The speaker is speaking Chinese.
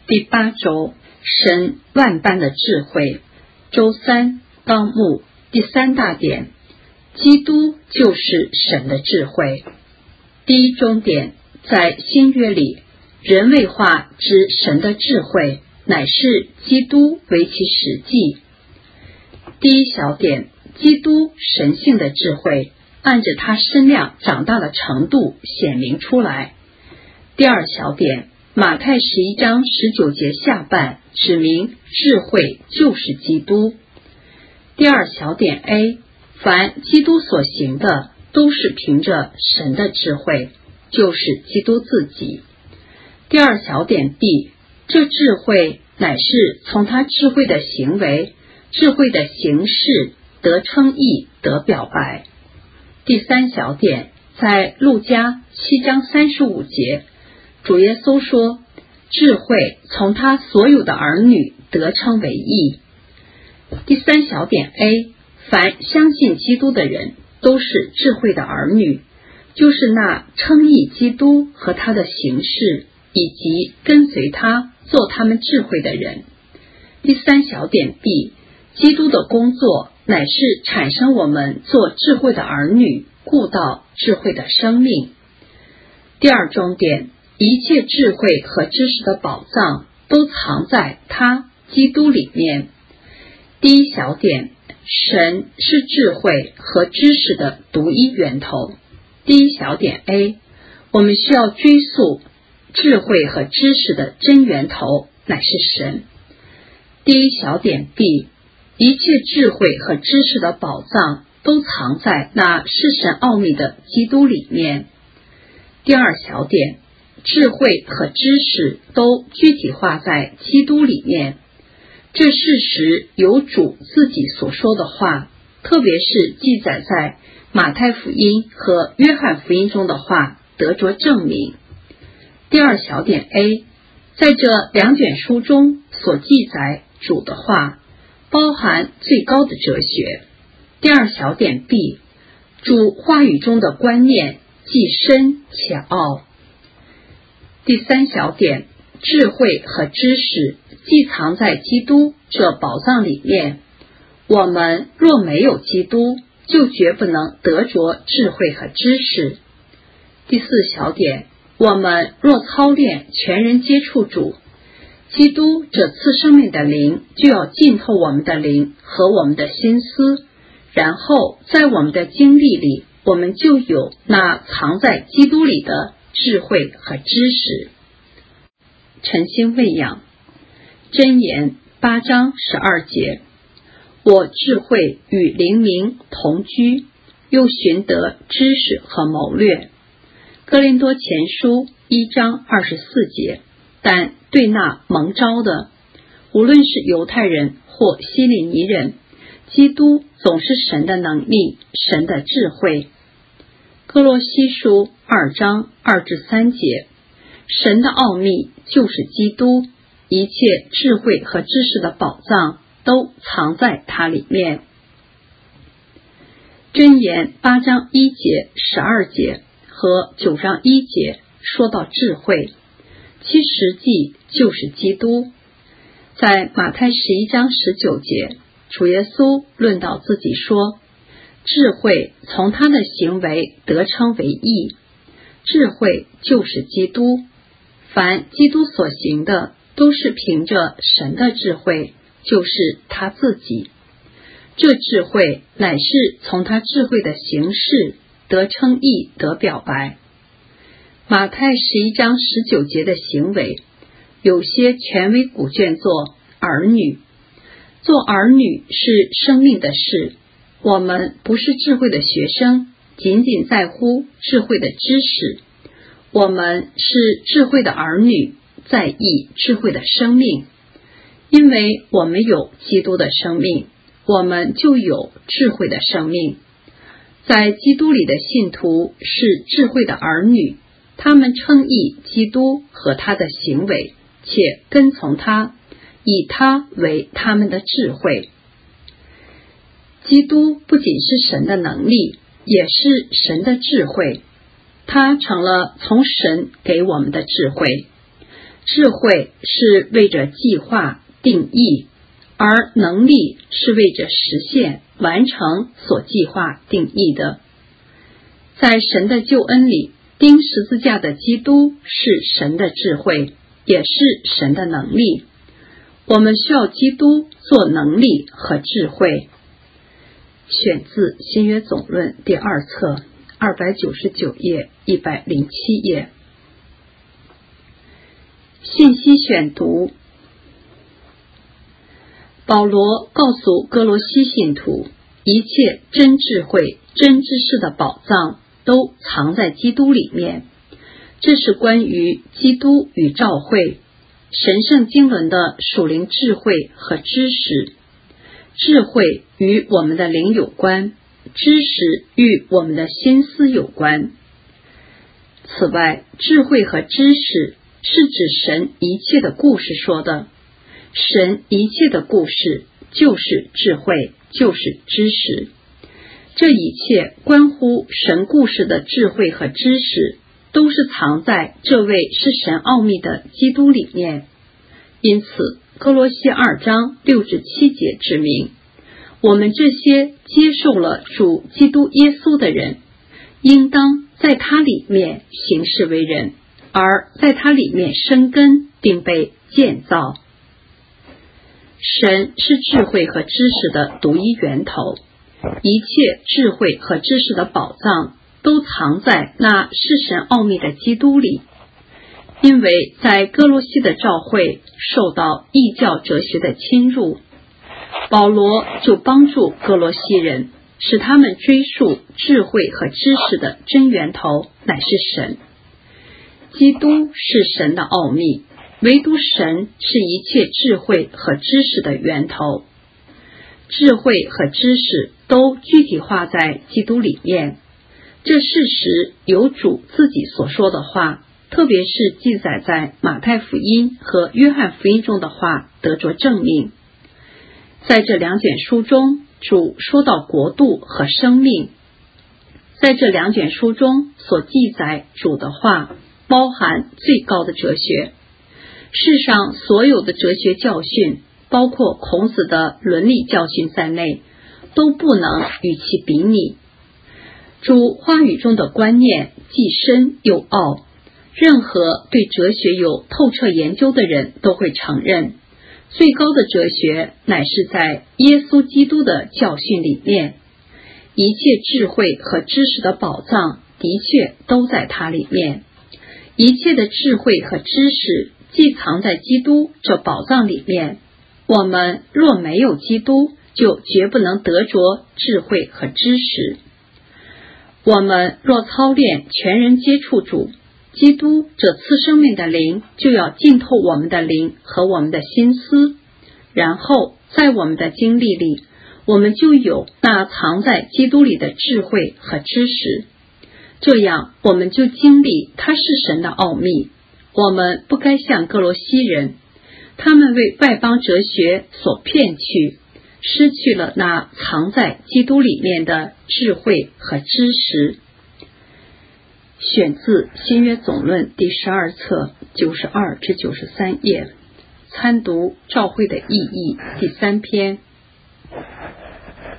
第8周，神万般的智慧。周3，纲目第3大点，基督就是神的智慧。第一中点，在新约里，人为化之神的智慧，乃是基督为其实际。第一小点，基督神性的智慧，按着他身量长大的程度显明出来。第二小点，马太11章19节下半指明智慧就是基督。第二小点 A， 凡基督所行的都是凭着神的智慧，就是基督自己。第二小点 B， 这智慧乃是从他智慧的行为、智慧的形式得称义、得表白。第三小点，在路加7章35节，主耶稣说，智慧从他所有的儿女得称为义。第三小点 A， 凡相信基督的人都是智慧的儿女，就是那称义基督和他的形式，以及跟随他做他们智慧的人。第三小点 B， 基督的工作乃是产生我们做智慧的儿女，故道智慧的生命。第二中点，一切智慧和知识的宝藏都藏在他基督里面。第一小点，神是智慧和知识的独一源头。第一小点 A， 我们需要追溯智慧和知识的真源头乃是神。第一小点 B， 一切智慧和知识的宝藏都藏在那是神奥秘的基督里面。第二小点，智慧和知识都具体化在基督里面。这事实有主自己所说的话，特别是记载在马太福音和约翰福音中的话得着证明。第二小点 A， 在这2卷书中所记载主的话，包含最高的哲学。第二小点 B， 主话语中的观念既深且奥。第三小点，智慧和知识既藏在基督这宝藏里面，我们若没有基督，就绝不能得着智慧和知识。第四小点，我们若操练全人接触主，基督这赐生命的灵就要浸透我们的灵和我们的心思，然后在我们的经历里，我们就有那藏在基督里的智慧和知识。晨星喂养，箴言8章12节，我智慧与灵明同居，又寻得知识和谋略。哥林多前书1章24节，但对那蒙召的，无论是犹太人或希利尼人，基督总是神的能力，神的智慧。哥罗西书2章2至3节，神的奥秘就是基督，一切智慧和知识的宝藏都藏在它里面。箴言8章1节、12节和9章1节说到智慧，其实际就是基督。在马太11章19节，主耶稣论到自己说，智慧从他的行为得称为义，智慧就是基督。凡基督所行的都是凭着神的智慧，就是他自己。这智慧乃是从他智慧的形式得称义、得表白。马太11章19节的行为，有些权为古卷作儿女。做儿女是生命的事，我们不是智慧的学生，仅仅在乎智慧的知识。我们是智慧的儿女，在意智慧的生命。因为我们有基督的生命，我们就有智慧的生命。在基督里的信徒是智慧的儿女，他们称义基督和他的行为，且跟从他，以他为他们的智慧。基督不仅是神的能力，也是神的智慧，他成了从神给我们的智慧。 智慧是为着计划、定义，而能力是为着实现、完成所计划定义的。在神的救恩里，钉十字架的基督是神的智慧，也是神的能力。我们需要基督做能力和智慧。选自新约总论第2册299页107页。信息选读。保罗告诉哥罗西信徒，一切真智慧、真知识的宝藏都藏在基督里面。这是关于基督与召会、神圣经纶的属灵智慧和知识。智慧与我们的灵有关，知识与我们的心思有关。此外，智慧和知识是指神一切的故事说的，神一切的故事就是智慧，就是知识。这一切关乎神故事的智慧和知识，都是藏在这位是神奥秘的基督里面。因此，哥罗西2章6至7节指明，我们这些接受了主基督耶稣的人，应当在他里面行事为人，而在他里面生根并被建造。神是智慧和知识的独一源头，一切智慧和知识的宝藏都藏在那是神奥秘的基督里。因为在哥罗西的教会受到异教哲学的侵入，保罗就帮助哥罗西人，使他们追溯智慧和知识的真源头乃是神。基督是神的奥秘，唯独神是一切智慧和知识的源头。智慧和知识都具体化在基督里面，这事实由主自己所说的话，特别是记载在马太福音和约翰福音中的话得着证明。在这2卷书中，主说到国度和生命。在这2卷书中所记载主的话，包含最高的哲学。世上所有的哲学教训，包括孔子的伦理教训在内，都不能与其比拟。主话语中的观念既深又奥，任何对哲学有透彻研究的人都会承认，最高的哲学乃是在耶稣基督的教训里面。一切智慧和知识的宝藏的确都在它里面。一切的智慧和知识既藏在基督这宝藏里面，我们若没有基督，就绝不能得着智慧和知识。我们若操练全人接触主，基督这赐生命的灵就要浸透我们的灵和我们的心思，然后在我们的经历里，我们就有那藏在基督里的智慧和知识。这样我们就经历他是神的奥秘。我们不该像哥罗西人，他们为外邦哲学所骗去，失去了那藏在基督里面的智慧和知识。选自新约总论第12册92至93页，参读召会的意义第3篇。